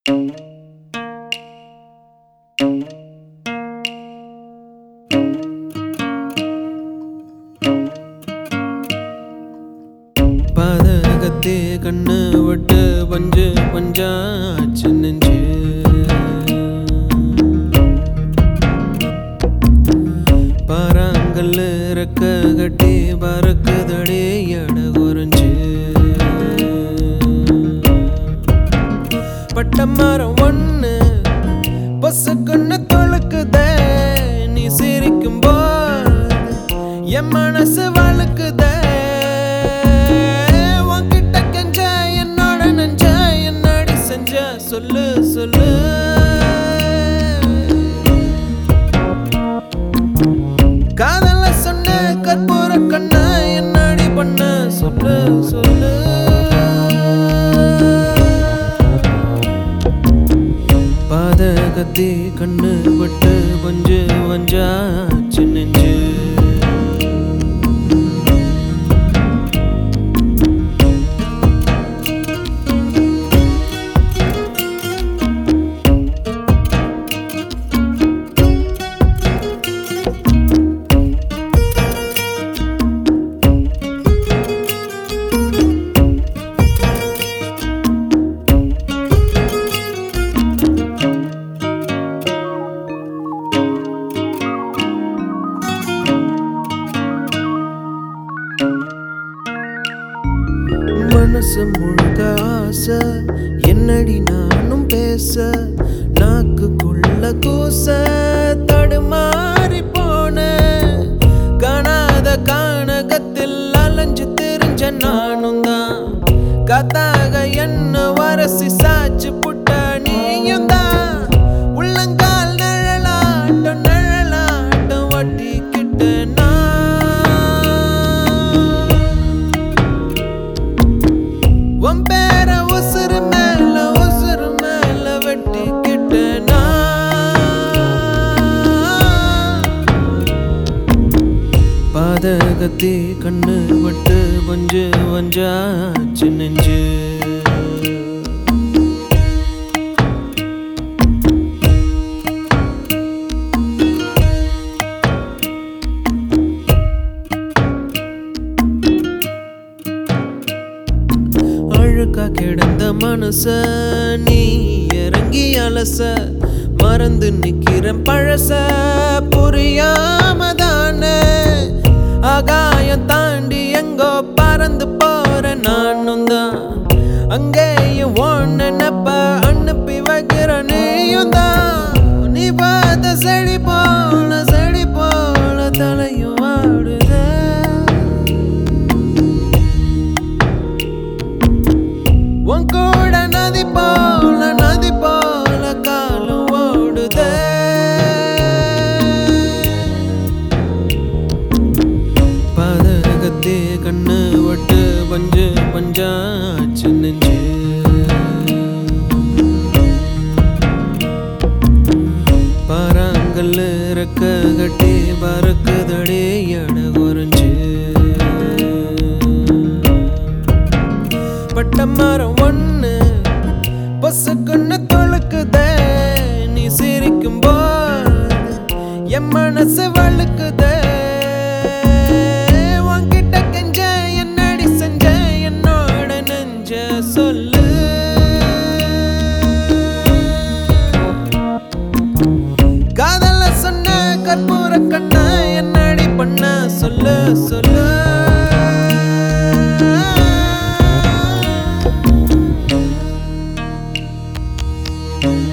பாதகத்தே கண்ணு விட்டு பஞ்சு பஞ்சாச்சு நெஞ்சு பாறாங்கல்லு ரெக்க கட்டி பறக்குதடே எட குறைஞ்சு பட்ட மரம் ஒண்ணு பொசுக்குன்னு தொழுக்குதே நீ சிரிக்கும் போது என் மனசு வழுக்குதே சொல்லு சொல்லு காதல சொன்ன கற்பூர கண்ண என்னடி பண்ண சொல்லு சொல்லு பாதகத்தி கண்ணு பட்டு பஞ்சு வஞ்சாச்சு நெஞ்சு மனசு முழுக்க ஆசை என்னடி நானும் பேச நாக்குக்குள்ள கூச தடுமாறி போன காணாத கானகத்தில் அலைஞ்சு திரிஞ்ச நானும் தான் காத்தாக என்ன வரசி சாச்சு புட்ட நீயும் தான் உள்ளங்கால் நிழலாட்டம் நிழலாட்டம் வட்டிக்கிட்ட உன் பேர உசுறு மேல வெட்டிக்கிட்டேனா பாதகத்தி கண்ணு விட்டு பஞ்சு வஞ்சாச்சு நெஞ்சு அழுக்கா கிடந்த மனச நீ இறங்கி அலச மறந்து நிக்கிறேன் பழச புரியாமதான ஆகாயம் தாண்டி எங்கோ பறந்து போற நானும் தான் அங்கேயும் ஒன்னப்ப அனுப்பி வைக்கிற நீயும் தான் நீ பார்த்த செடி போல தலையும் ஆடுத உன் கூட நதி போல காலம் ஓடுதே பாதகத்தே கண்ணு விட்டு பஞ்சு பஞ்சாச்சு நெஞ்சு பாறாங்கல்லு ரெக்க கட்டி பறக்குதடே எட குறைஞ்சு பட்ட மரம் ஒண்ணு பொசுக்குன்னு தொழுக்குதே நீ சிரிக்கும் போது என் மனசு வழுக்குதே உன்கிட்ட கெஞ்ச என்னடி செஞ்ச என்னோட நெஞ்ச சொல்லு காதல சொன்ன கற்பூர கண்ண என்னடி பண்ண சொல்லு சொல்லு